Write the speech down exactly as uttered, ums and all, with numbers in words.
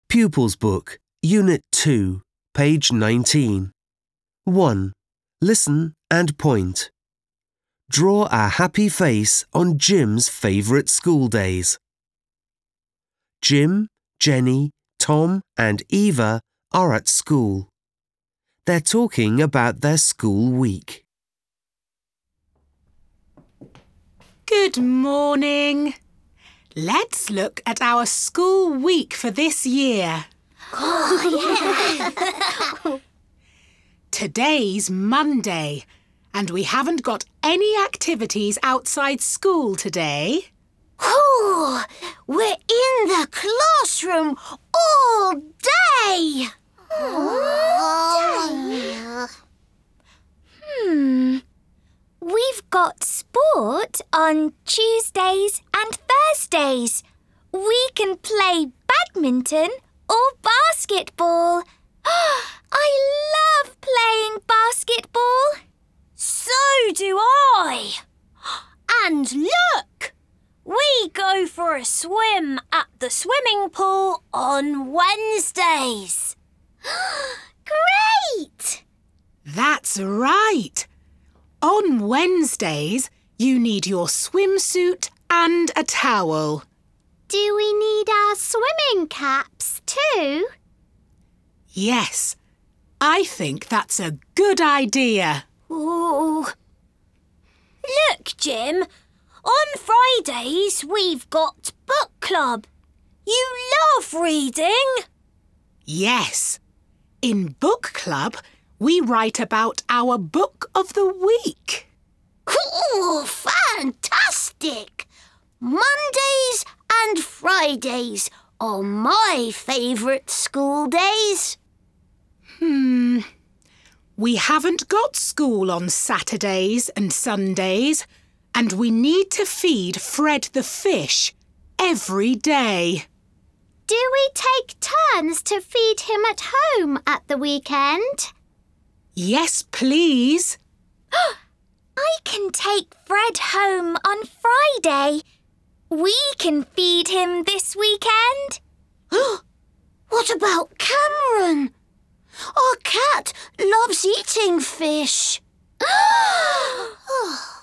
Pupils Book, Unit two, page nineteen. one. Listen and point. Draw a happy face on Jim's favourite school days. Jim, Jenny, Tom and Eva are at school. They're talking about their school week. Good morning. Let's look at our school week for this year. Oh, yeah. Today's Monday, and we haven't got any activities outside school today. Oh, we're in the classroom all day. Oh. Hmm. We've got sport on Tuesdays and Thursdays. We can play badminton or basketball. I love playing basketball. So do I. And look, we go for a swim at the swimming pool on Wednesdays. Great! That's right. On Wednesdays, you need your swimsuit and a towel. Do we need our swimming caps too? Yes, I think that's a good idea. Ooh. Look, Jim, on Fridays we've got book club. You love reading. Yes. In book club, we write about our book of the week. Ooh, fantastic! Mondays and Fridays are my favourite school days. Hmm. We haven't got school on Saturdays and Sundays, and we need to feed Fred the fish every day. Do we take turns to feed him at home at the weekend? Yes, please. I can take Fred home on Friday. We can feed him this weekend. What about Cameron? Our cat loves eating fish.